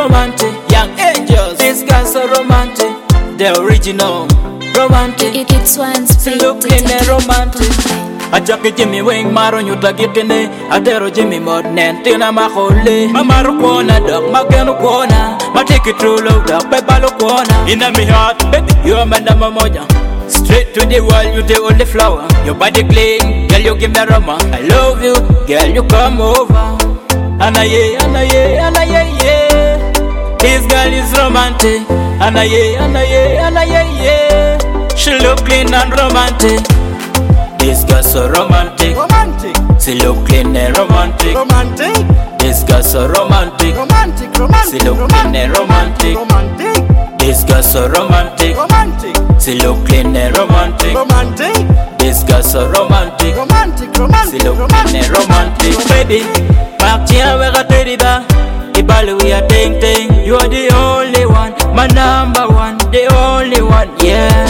romantic. Young angels, these guys are romantic. The original, romantic. It's one's She look in a romantic. Ajaki Jimmy wing maro nyuta gitene. Adero Jimmy mod nentina mahole. Mamaru kona dog, magano kona. Ma take it through low dog, pepalo kona. Inna me heart, baby, you are my number moja. Straight to the wall, you the only flower. Your body clean, girl, you give me aroma. I love you, girl, you come over. Anaye, anaye, anaye, yeah. This girl is romantic. Anaye, anaye, anaye, yeah. She look clean and romantic. This girl so romantic. Romantic, She look clean and romantic. romantic, This girl so romantic. romantic, She romantic, look clean and romantic. romantic, This girl so romantic. romantic, She look clean and romantic. romantic, This girl so romantic. romantic, She romantic, look clean and romantic. Baby, back here we got the bar. Ibalu we are ting ting. You are the only one, my number one, the only one, yeah.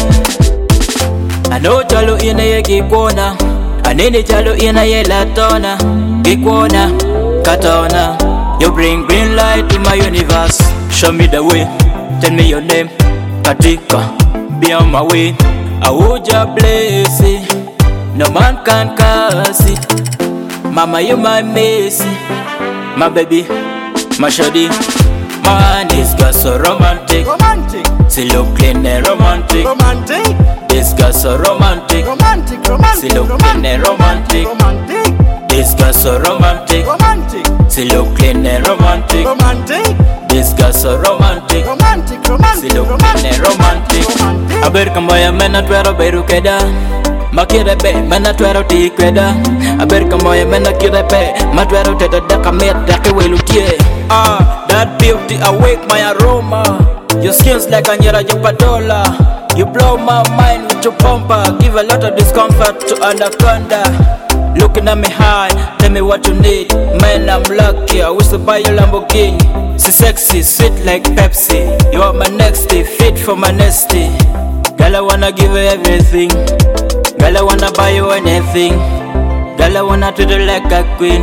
I know jalo ina ye gikona. Anini jalo ina ye latona. Gikona, katona. You bring green light to my universe. Show me the way, tell me your name. Katika, be on my way. I would just bless it. No man can curse it. Mama, you my Messi, my baby, my shawty. Man, this girl so romantic. romantic, She look clean and romantic. romantic, This girl so romantic. romantic, She romantic, look clean and romantic. romantic, This girl so romantic. romantic, She look clean and romantic. romantic, This girl so romantic. romantic, She romantic, look clean and romantic. romantic. Aber kamoya mena twero beru keda. Makire be mena twero ti kweda. Aber kamoya mena kire be matwero teta daka met daka welutie. That beauty awake my aroma. Your skin's like anyera jupadola. You blow my mind with your bumper. Give a lot of discomfort to anaconda. Looking at me high, tell me what you need. Man, I'm lucky, I wish to buy you Lamborghini. She's sexy, sweet like Pepsi. You are my nexty, fit for my nesty. Girl, I wanna give you everything. Girl, I wanna buy you anything. Girl, I wanna treat you like a queen.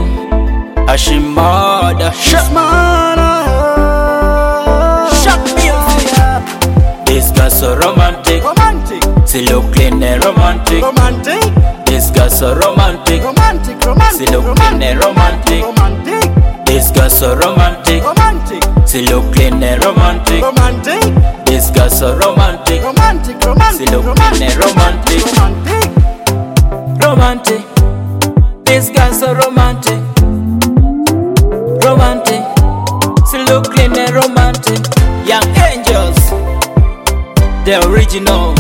Ashimada, shut music. This girl so romantic. Romantic, She look clean and romantic. romantic, This girl so romantic. romantic, She romantic, look clean and romantic. romantic, This girl so romantic. romantic, She look clean and romantic. romantic, This girl so romantic. romantic, She romantic, look clean and romantic. romantic, Romantic. This girl so romantic. Romantic. She look clean and romantic. Young angels, the original.